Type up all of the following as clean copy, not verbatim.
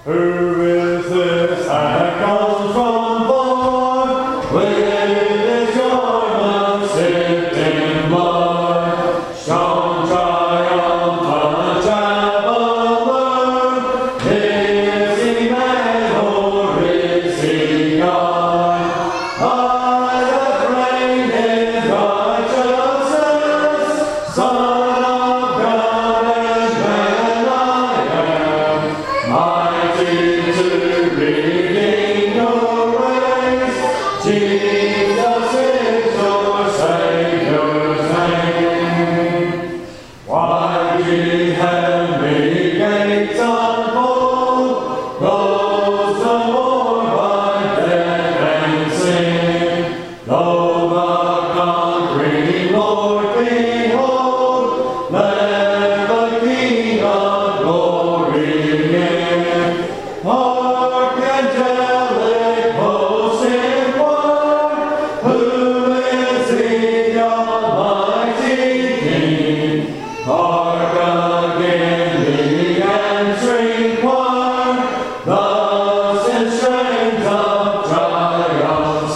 Who is this that comes from far? With his garment dipped in blood, strong triumphant traveler. Is he man or is he God? I have reigned in righteousness, Son of God and man I am. Mighty to redeem your race, Jesus is your Savior's name. Why ye heavenly gates unfold, close the more by death and sin. Lo, the conquering Lord behold, let the King of glory in. Hark, angelic hosts inquire, who is the Almighty King? Hark again the answering choir, thus in strains of triumph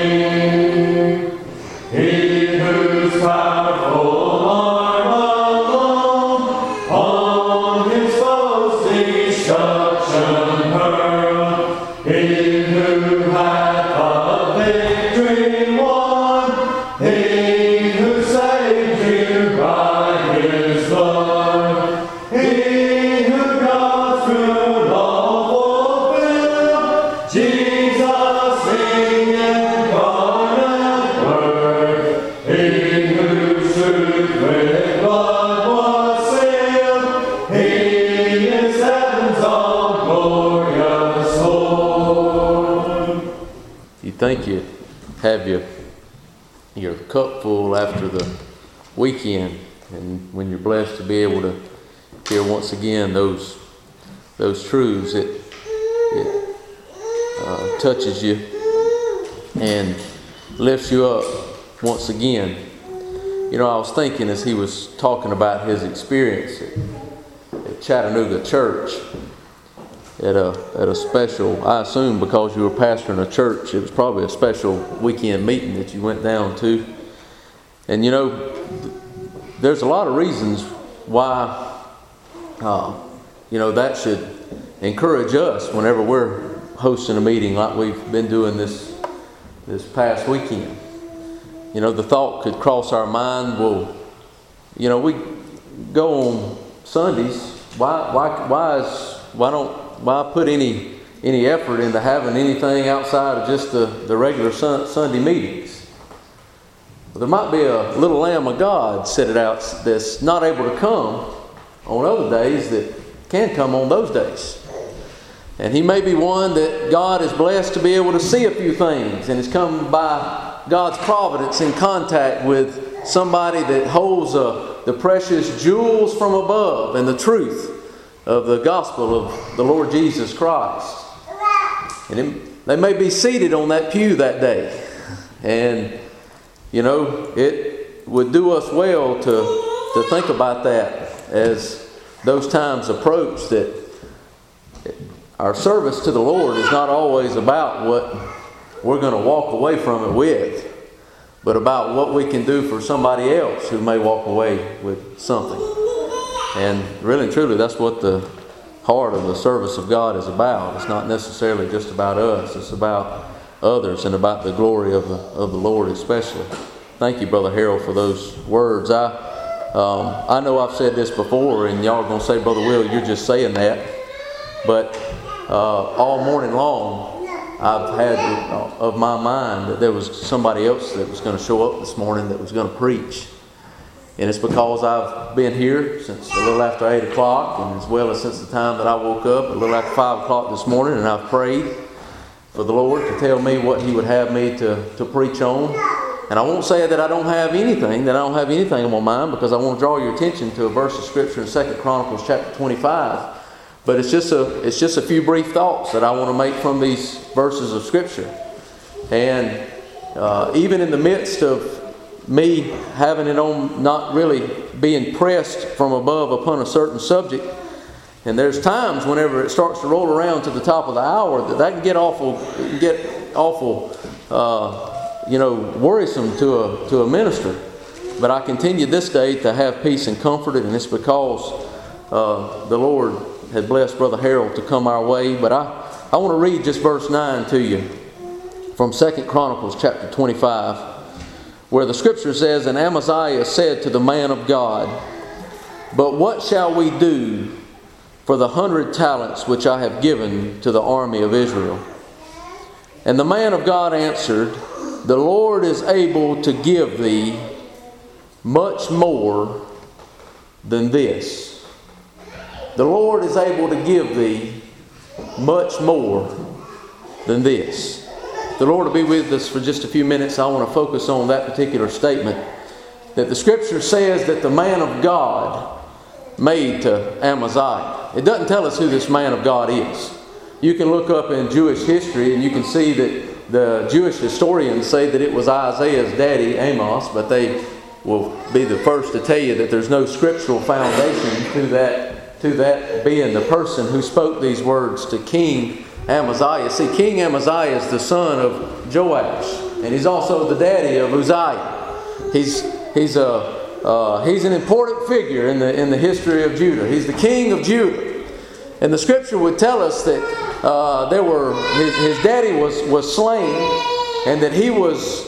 sing. He whose powerful arm alone on his foes destruction hurled, he who hath the victory won, he who saved you by his blood, he who doth through law fulfill, Jesus the incarnate Word, he whose truth with blood was sealed, he is heaven's all glorious Lord. You think you have your cup full after the weekend, and when you're blessed to be able to hear once again those truths, it touches you and lifts you up once again. You know, I was thinking as he was talking about his experience at Chattanooga Church, at a special, I assume because you were pastoring a church, it was probably a special weekend meeting that you went down to. And you know, there's a lot of reasons why, that should encourage us whenever we're hosting a meeting like we've been doing this past weekend. You know, the thought could cross our mind, well, you know, we go on Sundays, why put any effort into having anything outside of just the regular Sunday meetings? Well, there might be a little lamb of God sitting out that's not able to come on other days that can come on those days. And he may be one that God is blessed to be able to see a few things and has come by God's providence in contact with somebody that holds the precious jewels from above and the truth of the gospel of the Lord Jesus Christ. And they may be seated on that pew that day. And, you know, it would do us well to think about that as those times approach, that our service to the Lord is not always about what we're going to walk away from it with, but about what we can do for somebody else who may walk away with something. And really and truly, that's what the heart of the service of God is about. It's not necessarily just about us. It's about others and about the glory of the Lord especially. Thank you, Brother Harold, for those words. I know I've said this before, and y'all are going to say, Brother Will, you're just saying that. But all morning long, I've had of my mind that there was somebody else that was going to show up this morning that was going to preach. And it's because I've been here since a little after 8 o'clock, and as well as since the time that I woke up a little after 5 o'clock this morning, and I've prayed for the Lord to tell me what He would have me to preach on. And I won't say that I don't have anything on my mind, because I want to draw your attention to a verse of Scripture in 2 Chronicles chapter 25. But it's just a few brief thoughts that I want to make from these verses of Scripture. And even in the midst of me having it on, not really being pressed from above upon a certain subject, And there's times whenever it starts to roll around to the top of the hour that can get awful, worrisome to a minister. But I continue this day to have peace and comfort, and it's because the Lord had blessed Brother Harold to come our way. But I want to read just verse 9 to you from 2 Chronicles chapter 25, where the scripture says, "And Amaziah said to the man of God, But what shall we do for the 100 talents which I have given to the army of Israel? And the man of God answered, The Lord is able to give thee much more than this." The Lord is able to give thee much more than this. The Lord will be with us for just a few minutes. I want to focus on that particular statement, that the scripture says that the man of God made to Amaziah. It doesn't tell us who this man of God is. You can look up in Jewish history and you can see that the Jewish historians say that it was Isaiah's daddy, Amos, but they will be the first to tell you that there's no scriptural foundation to that being the person who spoke these words to King Amaziah. See, King Amaziah is the son of Joash, and he's also the daddy of Uzziah. He's an important figure in the history of Judah. He's the king of Judah, and the scripture would tell us that his daddy was slain, and that he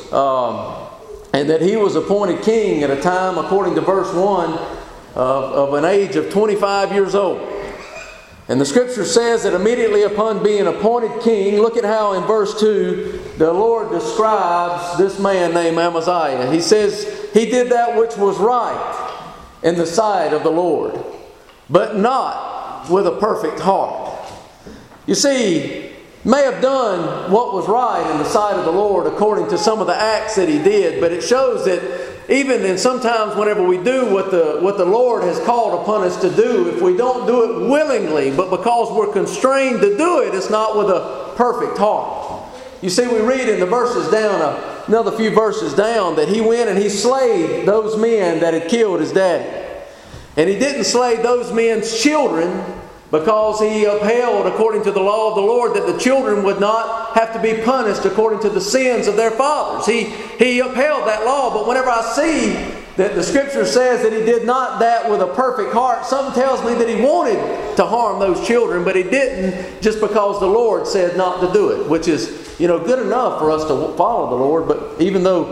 was appointed king at a time, according to verse 1, of an age of 25 years old. And the scripture says that immediately upon being appointed king, look at how in verse 2 the Lord describes this man named Amaziah. He says, "He did that which was right in the sight of the Lord, but not with a perfect heart." You see, may have done what was right in the sight of the Lord according to some of the acts that he did, but it shows that even in sometimes whenever we do what the Lord has called upon us to do, if we don't do it willingly, but because we're constrained to do it, it's not with a perfect heart. You see, we read in the verses down, another few verses down, that he went and he slayed those men that had killed his daddy. And he didn't slay those men's children, because he upheld, according to the law of the Lord, that the children would not have to be punished according to the sins of their fathers. He upheld that law. But whenever I see that the scripture says that he did not that with a perfect heart, something tells me that he wanted to harm those children, but he didn't just because the Lord said not to do it, which is, good enough for us to follow the Lord. But even though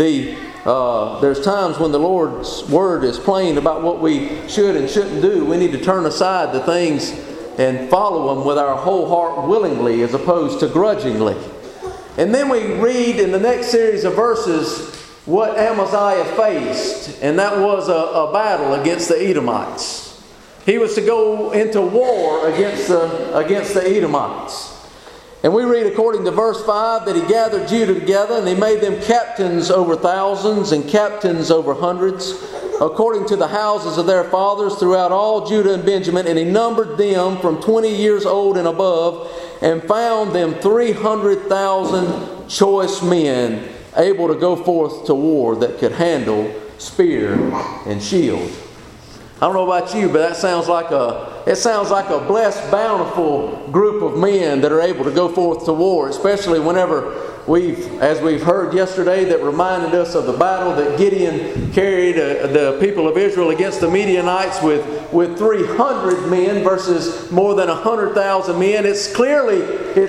there's times when the Lord's word is plain about what we should and shouldn't do, we need to turn aside the things and follow them with our whole heart willingly as opposed to grudgingly. And then we read in the next series of verses what Amaziah faced, and that was a battle against the Edomites. He was to go into war against the Edomites. And we read according to verse 5 that he gathered Judah together, and he made them captains over thousands and captains over hundreds, according to the houses of their fathers throughout all Judah and Benjamin. And he numbered them from 20 years old and above, and found them 300,000 choice men able to go forth to war that could handle spear and shield. I don't know about you, but it sounds like a blessed, bountiful group of men that are able to go forth to war, especially whenever as we've heard yesterday, that reminded us of the battle that Gideon carried the people of Israel against the Midianites with 300 men versus more than 100,000 men. It's clearly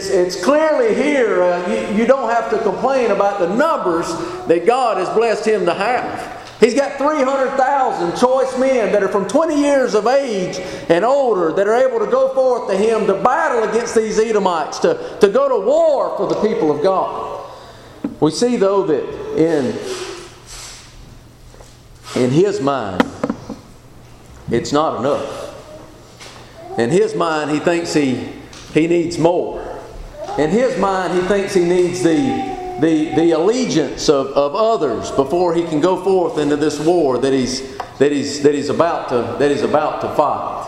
here. You don't have to complain about the numbers that God has blessed him to have. He's got 300,000 choice men that are from 20 years of age and older that are able to go forth to him to battle against these Edomites, to go to war for the people of God. We see, though, that in his mind, it's not enough. In his mind, he thinks he needs more. In his mind, he thinks he needs the allegiance of others before he can go forth into this war that he's about to fight.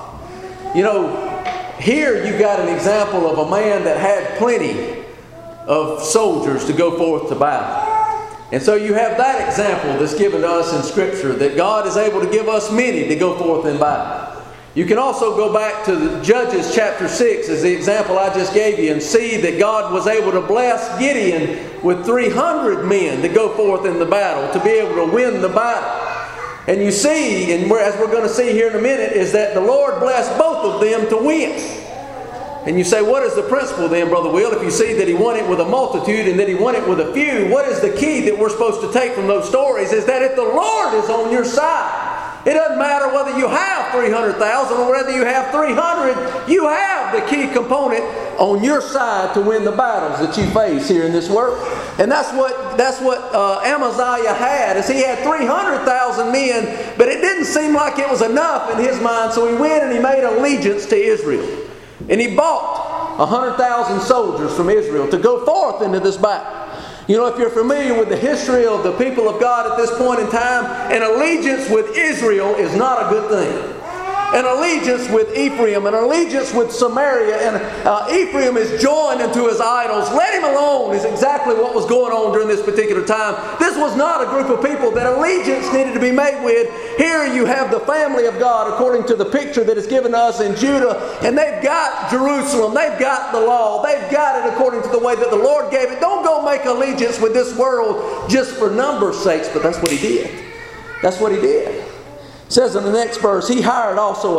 Here you've got an example of a man that had plenty of soldiers to go forth to battle. And so you have that example that's given to us in Scripture, that God is able to give us many to go forth in battle. You can also go back to Judges chapter 6 as the example I just gave you and see that God was able to bless Gideon with 300 men to go forth in the battle, to be able to win the battle. And you see, and as we're going to see here in a minute, is that the Lord blessed both of them to win. And you say, what is the principle then, Brother Will? If you see that he won it with a multitude and that he won it with a few, what is the key that we're supposed to take from those stories? Is that if the Lord is on your side, it doesn't matter whether you have 300,000 or whether you have 300, you have the key component on your side to win the battles that you face here in this world. And that's what Amaziah had, is he had 300,000 men, but it didn't seem like it was enough in his mind, so he went and he made allegiance to Israel. And he bought 100,000 soldiers from Israel to go forth into this battle. You know, if you're familiar with the history of the people of God at this point in time, an allegiance with Israel is not a good thing. An allegiance with Ephraim, an allegiance with Samaria, and Ephraim is joined into his idols. Let him alone is exactly what was going on during this particular time. This was not a group of people that allegiance needed to be made with. Here you have the family of God according to the picture that is given to us in Judah, and they've got Jerusalem, they've got the law, they've got it according to the way that the Lord gave it. Don't go make allegiance with this world just for numbers' sakes, but that's what he did. That's what he did. It says in the next verse, he hired also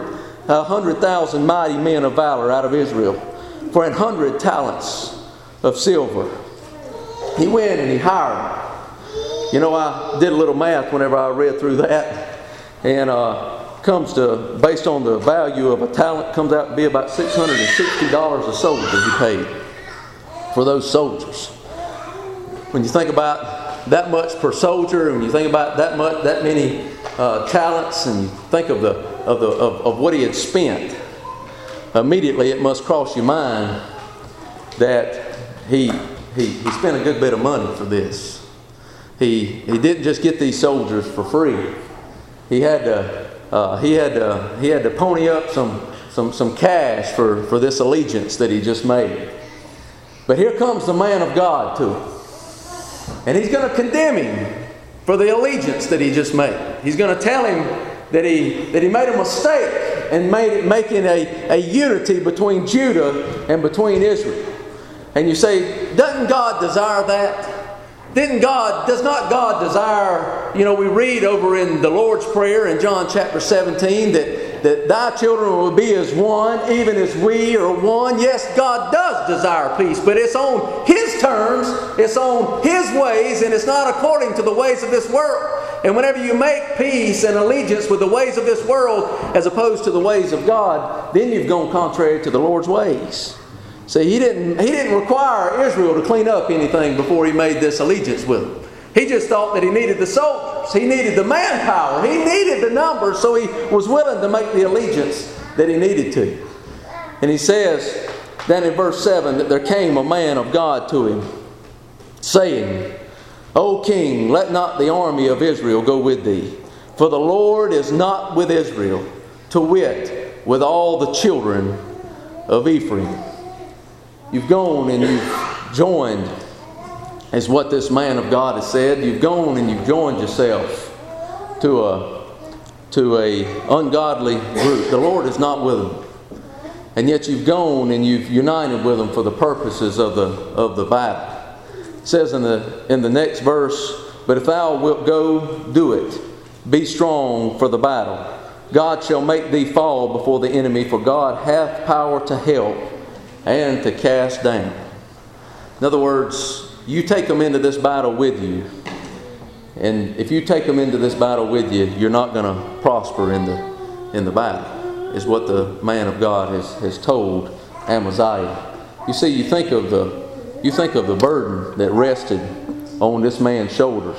100,000 mighty men of valor out of Israel for 100 talents of silver. He went and he hired them. You know, I did a little math whenever I read through that, and comes to, based on the value of a talent, comes out to be about $660 a soldier he paid for those soldiers. When you think about that much per soldier, when you think about that many talents, and you think of what he had spent, immediately it must cross your mind that he spent a good bit of money for this. He didn't just get these soldiers for free. He had to pony up some cash for this allegiance that he just made. But here comes the man of God to him, and he's going to condemn him for the allegiance that he just made. He's going to tell him that he made a mistake and making a unity between Judah and between Israel. And you say, doesn't God desire that? Does not God desire, you know, we read over in the Lord's Prayer in John chapter 17 that thy children will be as one, even as we are one. Yes, God does desire peace, but it's on His terms, it's on His ways, and it's not according to the ways of this world. And whenever you make peace and allegiance with the ways of this world as opposed to the ways of God, then you've gone contrary to the Lord's ways. See, he didn't require Israel to clean up anything before he made this allegiance with them. He just thought that he needed the soldiers. He needed the manpower. He needed the numbers, so he was willing to make the allegiance that he needed to. And he says, then in verse 7, that there came a man of God to him, saying, O king, let not the army of Israel go with thee, for the Lord is not with Israel, to wit, with all the children of Ephraim. You've gone and you've joined, is what this man of God has said. You've gone and you've joined yourself to a ungodly group. The Lord is not with them. And yet you've gone and you've united with them for the purposes of the battle. It says in the next verse, but if thou wilt go, do it. Be strong for the battle. God shall make thee fall before the enemy, for God hath power to help and to cast down. In other words, you take them into this battle with you. And if you take them into this battle with you, you're not going to prosper in the battle, is what the man of God has told Amaziah. You see, you think of the burden that rested on this man's shoulders.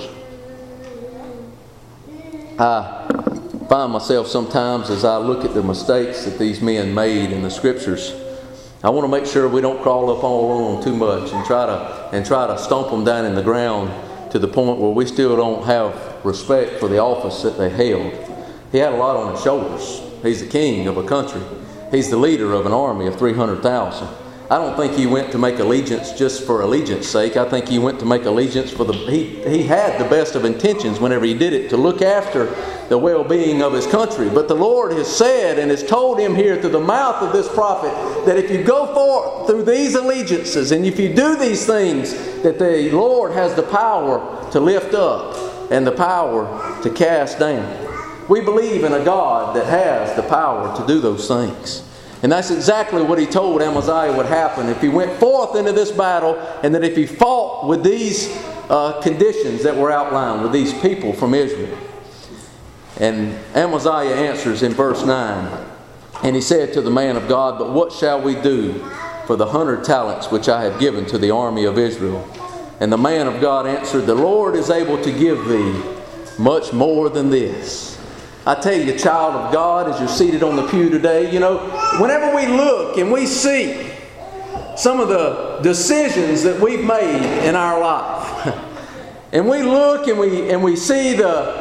I find myself sometimes, as I look at the mistakes that these men made in the Scriptures, I want to make sure we don't crawl up all on them too much and try to stomp them down in the ground to the point where we still don't have respect for the office that they held. He had a lot on his shoulders. He's the king of a country. He's the leader of an army of 300,000. I don't think he went to make allegiance just for allegiance sake. I think he went to make allegiance for he had the best of intentions whenever he did it, to look after the well-being of his country. But the Lord has said and has told him here through the mouth of this prophet that if you go forth through these allegiances and if you do these things, that the Lord has the power to lift up and the power to cast down. We believe in a God that has the power to do those things. And that's exactly what he told Amaziah would happen if he went forth into this battle, and that if he fought with these conditions that were outlined, with these people from Israel. And Amaziah answers in verse 9. And he said to the man of God, "But what shall we do for the 100 talents which I have given to the army of Israel?" And the man of God answered, "The Lord is able to give thee much more than this." I tell you, child of God, as you're seated on the pew today, whenever we look and we see some of the decisions that we've made in our life, and we look and we see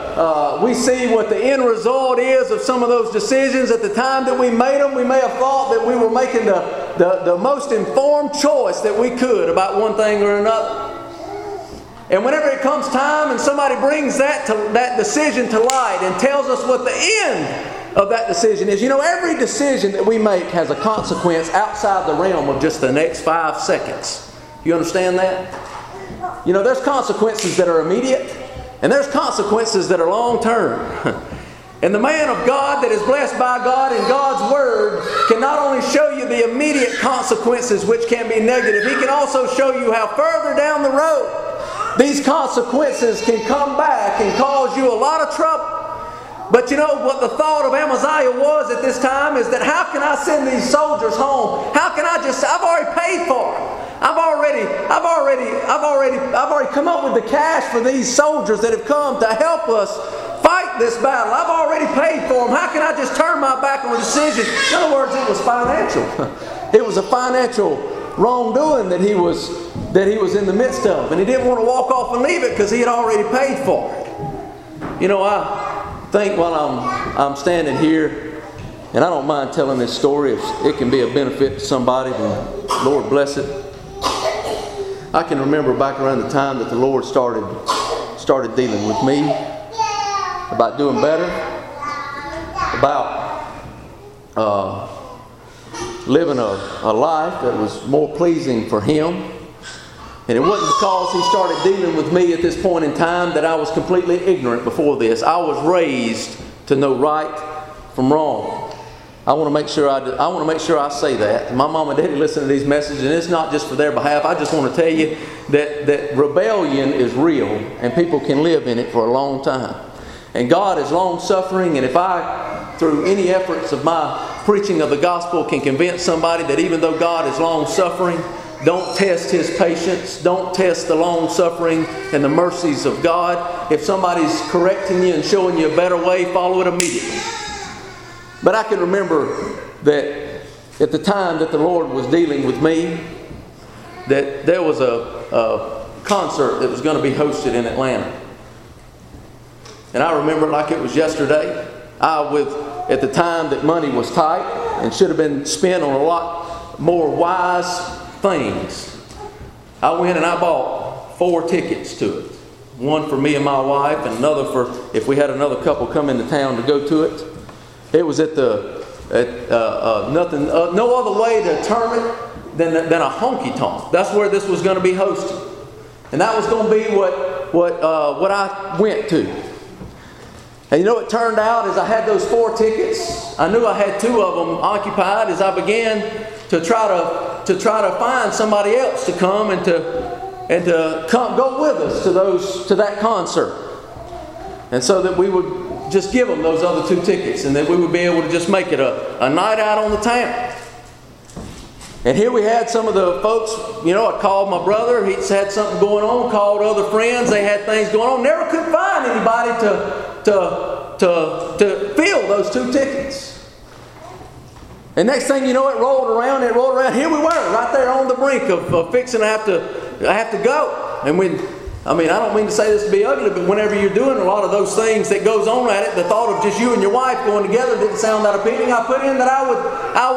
what the end result is of some of those decisions. At the time that we made them, we may have thought that we were making the most informed choice that we could about one thing or another. And whenever it comes time and somebody brings that decision to light and tells us what the end of that decision is, every decision that we make has a consequence outside the realm of just the next 5 seconds. You understand that? There's consequences that are immediate, and there's consequences that are long term. And the man of God that is blessed by God and God's Word can not only show you the immediate consequences, which can be negative, he can also show you how further down the road these consequences can come back and cause you a lot of trouble. But what the thought of Amaziah was at this time is that, how can I send these soldiers home? How can I've already paid for them. I've already come up with the cash for these soldiers that have come to help us fight this battle. I've already paid for them. How can I just turn my back on a decision? In other words, it was financial. It was a financial wrongdoing that he was in the midst of, and he didn't want to walk off and leave it because he had already paid for it. I think while I'm standing here, and I don't mind telling this story if it can be a benefit to somebody, then Lord bless it. I can remember back around the time that the Lord started dealing with me about doing better, about living a life that was more pleasing for Him. And it wasn't because He started dealing with me at this point in time that I was completely ignorant before this. I was raised to know right from wrong. I want to make sure I say that. My mom and daddy listen to these messages, and it's not just for their behalf. I just want to tell you that rebellion is real, and people can live in it for a long time. And God is long-suffering, and if I, through any efforts of my preaching of the gospel, can convince somebody that even though God is long-suffering, don't test His patience, don't test the long-suffering and the mercies of God. If somebody's correcting you and showing you a better way, follow it immediately. But I can remember that at the time that the Lord was dealing with me, that there was a concert that was going to be hosted in Atlanta. And I remember it like it was yesterday. At the time that money was tight and should have been spent on a lot more wise things, I went and I bought 4 tickets to it. One for me and my wife, and another for if we had another couple come into town to go to it. It was at no other way to term it than a honky tonk. That's where this was going to be hosted, and that was going to be what I went to. And it turned out as I had those 4 tickets, I knew I had 2 of them occupied. As I began to try to find somebody else to come and to go with us to that concert, and so that we would just give them those other 2 tickets, and that we would be able to just make it a night out on the town. And here we had some of the folks, I called my brother, he's had something going on, called other friends, they had things going on, never could find anybody to fill those 2 tickets. And next thing you know, it rolled around, here we were, right there on the brink of fixing to have to go. And I don't mean to say this to be ugly, but whenever you're doing a lot of those things that goes on at it, the thought of just you and your wife going together didn't sound that appealing. I put in that I would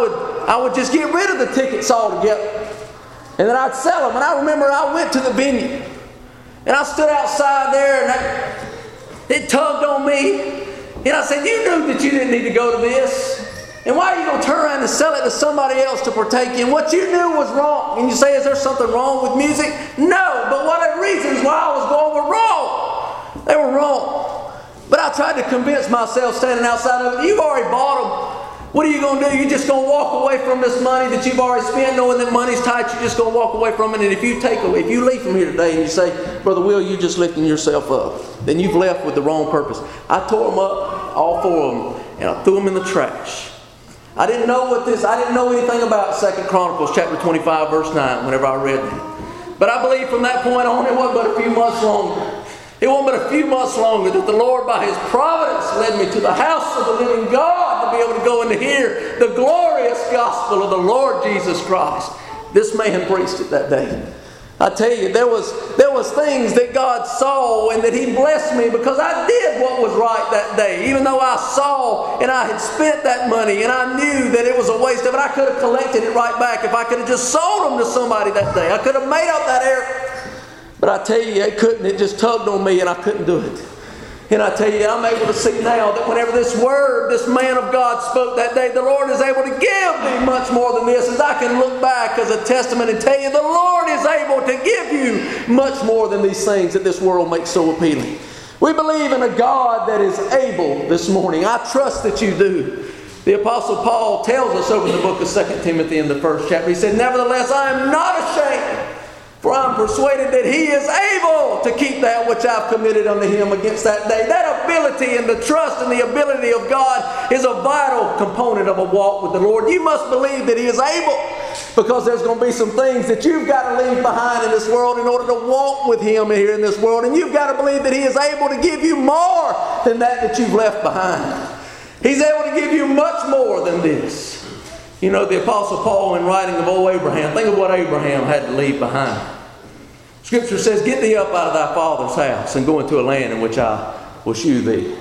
I would just get rid of the tickets altogether. And then I'd sell them. And I remember I went to the venue. And I stood outside there and it tugged on me. And I said, you knew that you didn't need to go to this. And why are you going to turn around and sell it to somebody else to partake in? What you knew was wrong. And you say, is there something wrong with music? No, but what are the reasons why I was going were wrong? They were wrong. But I tried to convince myself standing outside of it, you've already bought them. What are you going to do? You're just going to walk away from this money that you've already spent, knowing that money's tight. You're just going to walk away from it. And if you leave from here today and you say, Brother Will, you're just lifting yourself up, then you've left with the wrong purpose. I tore them up, all 4 of them, and I threw them in the trash. I didn't know anything about 2 Chronicles chapter 25, verse 9, whenever I read that. But I believe from that point on, it wasn't but a few months longer. It wasn't but a few months longer that the Lord, by His providence, led me to the house of the living God to be able to go and to hear the glorious gospel of the Lord Jesus Christ. This man preached it that day. I tell you, there was things that God saw and that He blessed me because I did what was right that day. Even though I saw and I had spent that money and I knew that it was a waste of it, I could have collected it right back if I could have just sold them to somebody that day. I could have made up that error. But I tell you, it couldn't. It just tugged on me and I couldn't do it. And I tell you, I'm able to see now that whenever this word, this man of God spoke that day, the Lord is able to give me much more than this. As I can look back as a testament and tell you, the Lord is able to give you much more than these things that this world makes so appealing. We believe in a God that is able this morning. I trust that you do. The Apostle Paul tells us over in the book of 2 Timothy in the 1st chapter, he said, nevertheless, I am not ashamed. For I am persuaded that He is able to keep that which I've committed unto Him against that day. That ability and the trust and the ability of God is a vital component of a walk with the Lord. You must believe that He is able, because there's going to be some things that you've got to leave behind in this world in order to walk with Him here in this world. And you've got to believe that He is able to give you more than that you've left behind. He's able to give you much more than this. You know, the Apostle Paul, in writing of old Abraham, think of what Abraham had to leave behind. Scripture says, get thee up out of thy father's house and go into a land in which I will shew thee.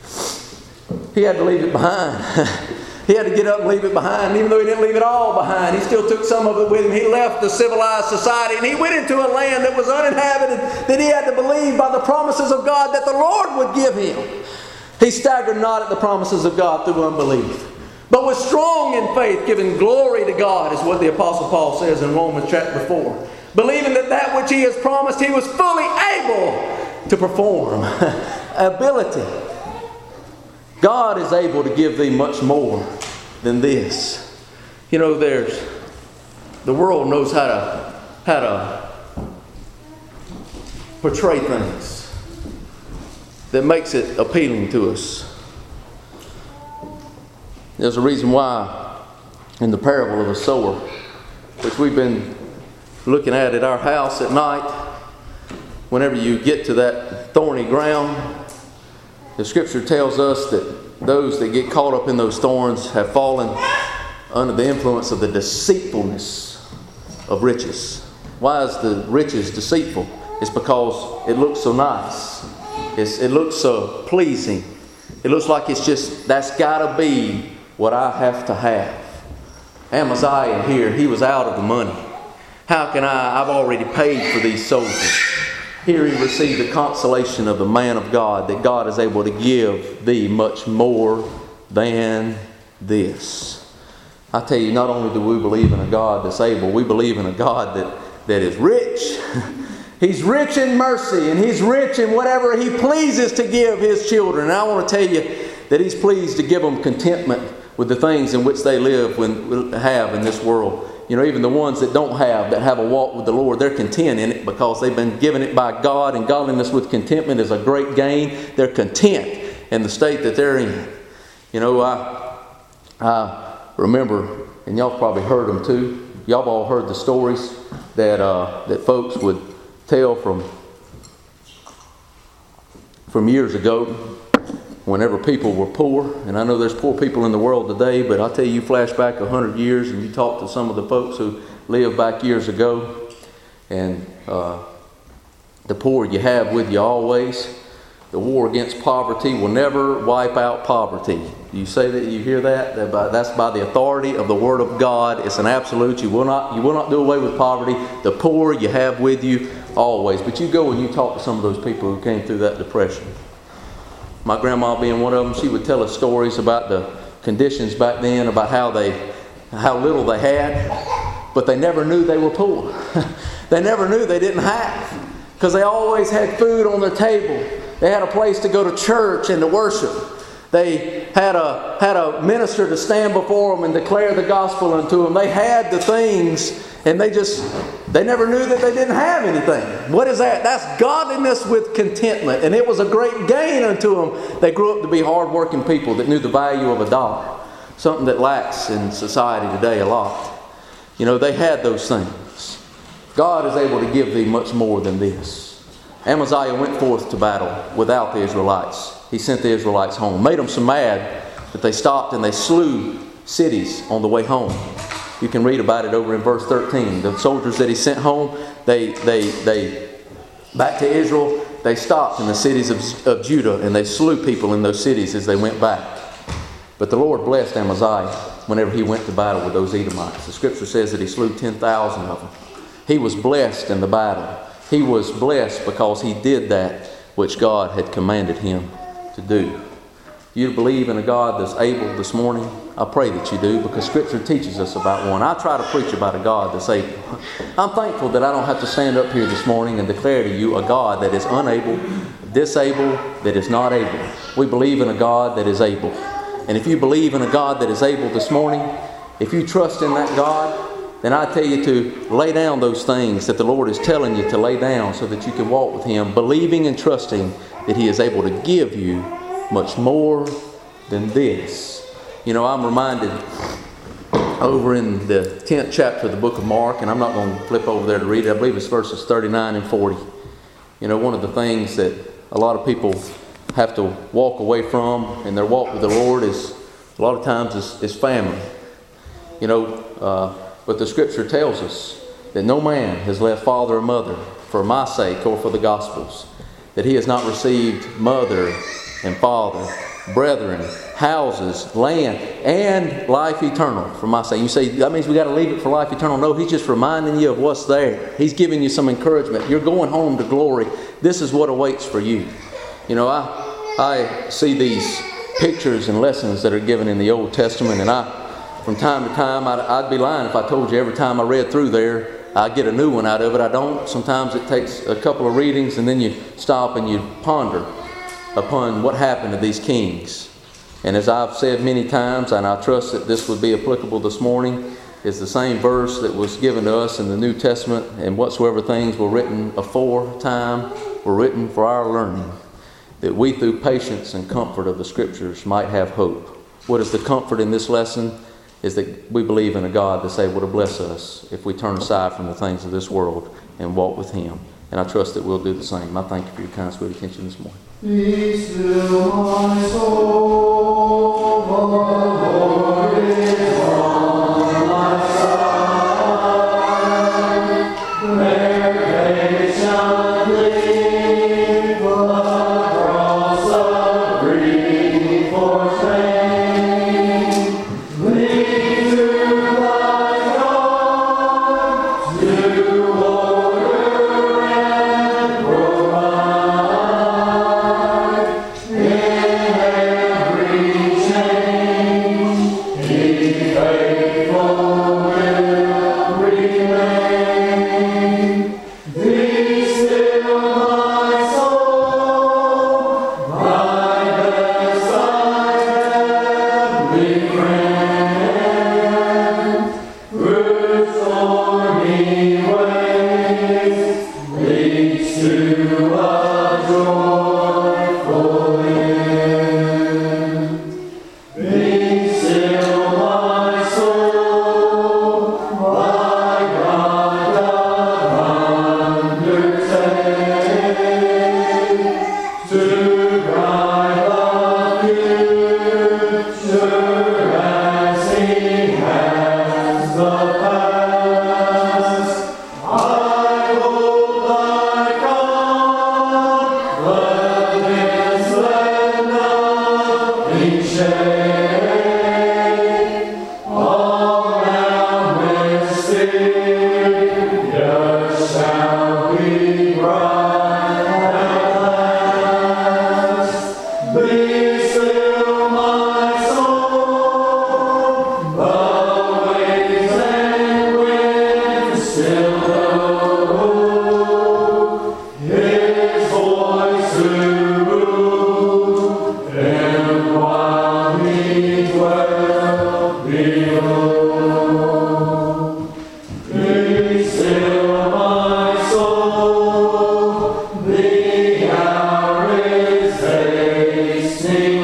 He had to leave it behind. He had to get up and leave it behind. Even though he didn't leave it all behind, he still took some of it with him. He left the civilized society and he went into a land that was uninhabited, that he had to believe by the promises of God that the Lord would give him. He staggered not at the promises of God through unbelief, but was strong in faith, giving glory to God, is what the Apostle Paul says in Romans chapter 4. Believing that which he has promised, he was fully able to perform. Ability. God is able to give thee much more than this. You know, the world knows how to portray things that makes it appealing to us. There's a reason why in the parable of the sower, which we've been looking at our house at night, whenever you get to that thorny ground, the Scripture tells us that those that get caught up in those thorns have fallen under the influence of the deceitfulness of riches. Why is the riches deceitful? It's because it looks so nice. It looks so pleasing. It looks like it's just, that's got to be what I have to have. Amaziah here, he was out of the money. How can I've already paid for these soldiers. Here he received the consolation of the man of God, that God is able to give thee much more than this. I tell you, not only do we believe in a God that's able, we believe in a God that is rich. He's rich in mercy, and He's rich in whatever He pleases to give His children. And I want to tell you that He's pleased to give them contentment with the things in which they have in this world. You know, even the ones that don't have, that have a walk with the Lord, they're content in it because they've been given it by God, and godliness with contentment is a great gain. They're content in the state that they're in. You know, I remember, and y'all probably heard them too. Y'all have all heard the stories that folks would tell from years ago, whenever people were poor. And I know there's poor people in the world today, but I'll tell you, flash back 100 years and you talk to some of the folks who lived back years ago, and the poor you have with you always. the war against poverty will never wipe out poverty. You say that, you hear that? That's by the authority of the Word of God. It's an absolute. You will not do away with poverty. The poor you have with you always. But you go and you talk to some of those people who came through that depression. My grandma being one of them, she would tell us stories about the conditions back then, about how little they had, but they never knew they were poor. They never knew they didn't have, because they always had food on their table. They had a place to go to church and to worship. They had a minister to stand before them and declare the gospel unto them. They had the things, and they never knew that they didn't have anything. What is that? That's godliness with contentment. And it was a great gain unto them. They grew up to be hard-working people that knew the value of a dollar. Something that lacks in society today a lot. They had those things. God is able to give thee much more than this. Amaziah went forth to battle without the Israelites. He sent the Israelites home. Made them so mad that they stopped and they slew cities on the way home. You can read about it over in verse 13. The soldiers that he sent home, they back to Israel, they stopped in the cities of Judah and they slew people in those cities as they went back. But the Lord blessed Amaziah whenever he went to battle with those Edomites. The scripture says that he slew 10,000 of them. He was blessed in the battle. He was blessed because he did that which God had commanded him to do. You believe in a God that's able this morning? I pray that you do, because Scripture teaches us about one. I try to preach about a God that's able. I'm thankful that I don't have to stand up here this morning and declare to you a God that is unable, disabled, that is not able. We believe in a God that is able. And if you believe in a God that is able this morning, if you trust in that God, then I tell you to lay down those things that the Lord is telling you to lay down so that you can walk with Him, believing and trusting that He is able to give you much more than this. I'm reminded over in the 10th chapter of the book of Mark, and I'm not going to flip over there to read it. I believe it's verses 39 and 40. One of the things that a lot of people have to walk away from in their walk with the Lord is a lot of times is family. But the Scripture tells us that no man has left father or mother for my sake or for the gospel's, that he has not received mother and father, brethren, houses, land, and life eternal for my sake. You say, that means we got to leave it for life eternal. No, He's just reminding you of what's there. He's giving you some encouragement. You're going home to glory. This is what awaits for you. I see these pictures and lessons that are given in the Old Testament, and from time to time, I'd be lying if I told you every time I read through there, I get a new one out of it. I don't. Sometimes it takes a couple of readings, and then you stop and you ponder upon what happened to these kings. And as I've said many times, and I trust that this would be applicable this morning, is the same verse that was given to us in the New Testament, and whatsoever things were written aforetime were written for our learning, that we through patience and comfort of the Scriptures might have hope. What is the comfort in this lesson? Is that we believe in a God that's able to bless us if we turn aside from the things of this world and walk with Him. And I trust that we'll do the same. I thank you for your kind, sweet attention this morning. Be still, my soul, the Lord is on my side. There patiently the cross of grief for pain. Lead to thy God to order and provide. In every change, He shall be bright at last. Be still, my soul, the waves and winds still know His voice to rule, and while He dwells below. Be still, my soul, the hour is hasting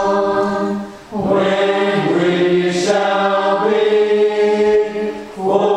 on, when we shall be